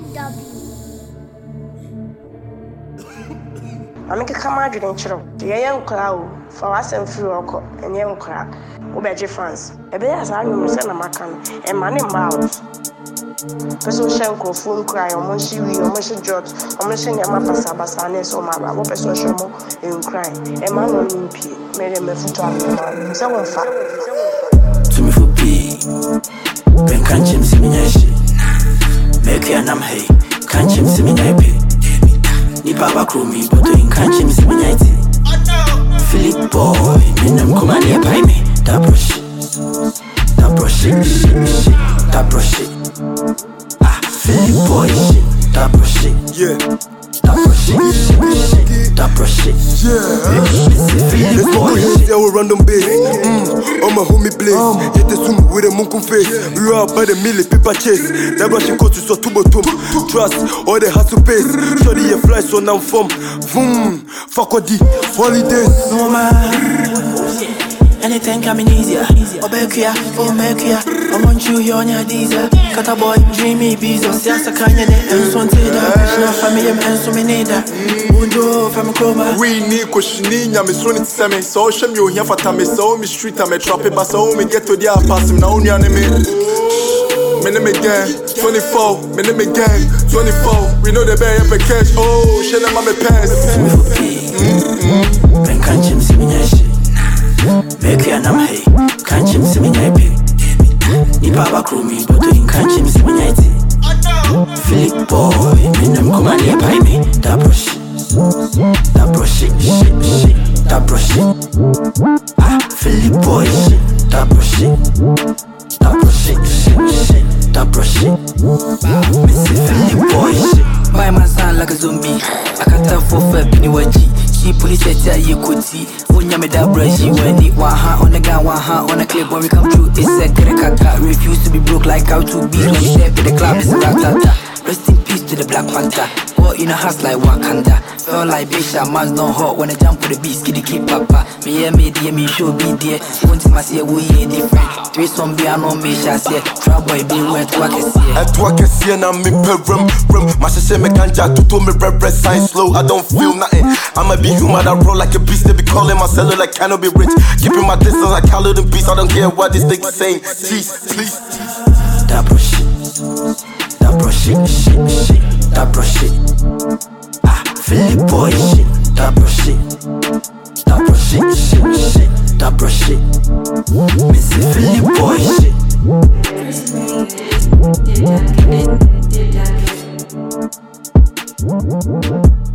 I'm make a camera didn't chiro. The young crowd for us and free or and young crowd. Obeji France. A bear as I know send a macan and man in bounds. Person Shanko, phone cry, or Monshi, or Monshi George, or Monshi Yamapa Sabasane, so my what person show more in crying. A man on P. Made him a foot on someone fat. To me for P. Ben can't him see me. Make your name hey, can't him see me. Ni baba krumi, but doing can't him see me. Philip boy, minimum come and near by me. That brush it, that brush it. Ah, Philip boy, that brush it, yeah. That brush it, that brush it, yeah. Philip boy, they were random base. On my homie blaze, hit the zoom with a monkey face. We are by the milli paper chase. That brushing coat to so tubo trust, all the hustle pace. Study your fly so now from boom, fuck all the holidays. No man. Anything coming easier. Obekia, Omekia. I want you here on your diesel. Cut a boy, dreamy bezos. Siasa kanyene, and so until the family and so many that. Undo from Chroma. We need Kushini, I'm running to Sammy. So show you here for Tammy. So me street, I'm a trap it, but so me get to the pass him now. Only enemy. Minimum gang, 24, minimum gang, 24. We know the bear up a cash. Oh, shit, I'm a pass. Ben can't you see me? Make your name hey, can't you see me? Ni baba krumi, but doing can't you see me? Philip boy, minimum come and near by me. That brush it, that brush it. Ah, Philip boy, that brush it, that brush it, that brush it. Missy Philip boy, my man sound like a zombie. I can't tell for fair penny waji. She police tell you could see. When you made that brush, you went it 1 hand on the gun, 1 hand on the clip. When we come through, it's a kaka. Refuse to be broke like how to be. When you step in the club, it's a ratata. Rest in peace to the Black Panther. War in a house like Wakanda. Felt like Bisha, man's not hot. When I jump for the beast, skiddy keep papa. Me yeah, me dear, me show be there. Won't see my see we ain't different. 3 some be no me shall say. Trap boy be wet to I can see. At work, I see and I'm in rum. My sister me ganja to me red sign slow. I don't feel nothing. I'ma be human, I roll like a beast. They be calling my cellar like cannot be rich. Keeping my distance like Khaled and Beast. I don't care what this nigga saying. Please. That brush it, that brush it, that brush it. Ah, Philip boy, that brush it, that brush it, that brush it. Missy Philip boy,